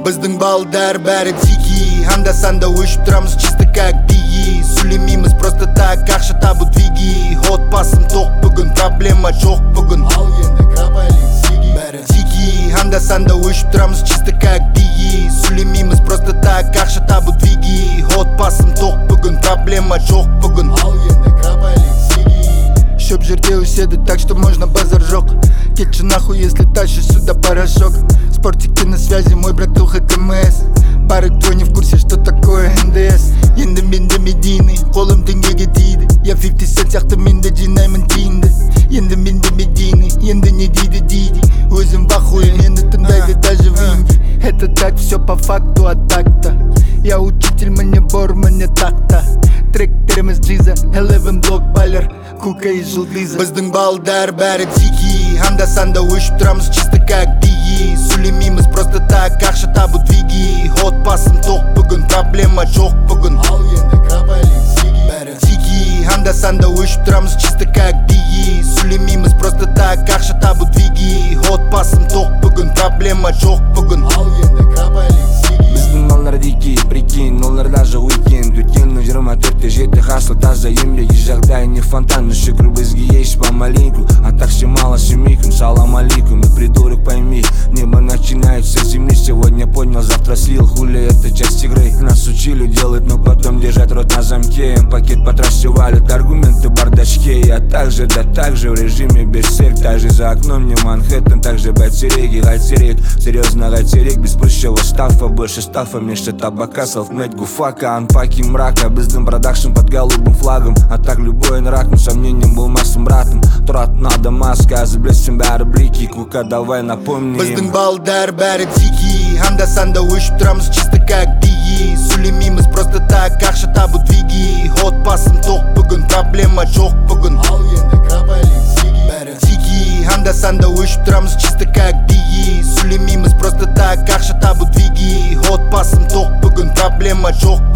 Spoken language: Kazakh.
Біздің балдар бәрі дикий, анда-санда өшіп тұрамыз чисто как бигги. Сөйлемейміз просто так, ақша табу двиги. Отбасым тоқ бүгін, проблема жоқ бүгін. Ал енді капалин сиги. Бәрі дикий, анда-санда өшіп тұрамыз чисто как бигги. Сөйлемейміз просто так, ақша табу двиги. Отбасым тоқ бүгін, проблема жоқ бүгін. Ал енді капалин сиги. Шөп жерде өседі, так что можно базар жоқ. Кетші нахуй, если тащишь сюда порошок. Спортики на связи, мой братуха ТМС. Бары кто не в курсе, что такое НДС. Енді менде медийный, қолым теңгеге тиді. Я 50 Cent сияқты менде жинаймын тиінді. Енді менде медийный, енді не дейді. Өзім бахуй, мені тыңдайды даже в Инди. Это так, все по факту, а так-то я учитель, мне бор, мне так-то. Тректеріміз Джиза, 11 блок байлар, Кука и Жылдыза. Біздің балдар бәрі дикий, анда-санда өшіп тұрамыз чисто как бигги. Сөйлемейміз просто так, ақша табу двиги. Отбасым тоқ бүгін, проблема жоқ бүгін. Ал енді капалин сиги. Бәрі дикий, анда-санда өшіп тұрамыз чисто как бигги. Сөйлемейміз просто так, ақша табу двиги. Отбасым тоқ бүгін, проблема жоқ бүгін. Ал енді капалин сиги. Біздің балдар дикий, прикинь, олар даже уикенд. Өткеннің 24-те жеті хасл таза еңбек. И жағдай не фонтан, но шүкір бізге еш помаленьку. А так все мало семейкам, салам алейкум. И придурок пойми, небо начинается с земли. Сегодня поднял, завтра слил, хули это часть игры. Нас учили делать, но потом держать рот на замке. Пакет по трассе валят, аргументы бардачке. Я также в режиме берсерк. Также за окном не Манхэттен, также байтереги, гайтерек. Серьезно гайтерек, без прыщевого стафа. Больше стафа, меньше табака, селфмейд гуфака. Анпаки мрака, бездым продакшн под голубым флагом. А так любой нрак, но сомнением был массом братом. Трат надо маска, заблестим бәрі блики. Кука, давай напомни. Біздің балдар бәрі дикий, анда-санда өшіп тұрамыз чисто как бигги. Сөйлемейміз просто так, ақша табу двиги. Отбасым тоқ бүгін, проблема жоқ бүгін. Ал енді капалин сиги. Бәрі дикий, анда-санда өшіп тұрамыз чисто как бигги. Сөйлемейміз просто так, ақша табу двиги. Отбасым тоқ бүгін, проблема жоқ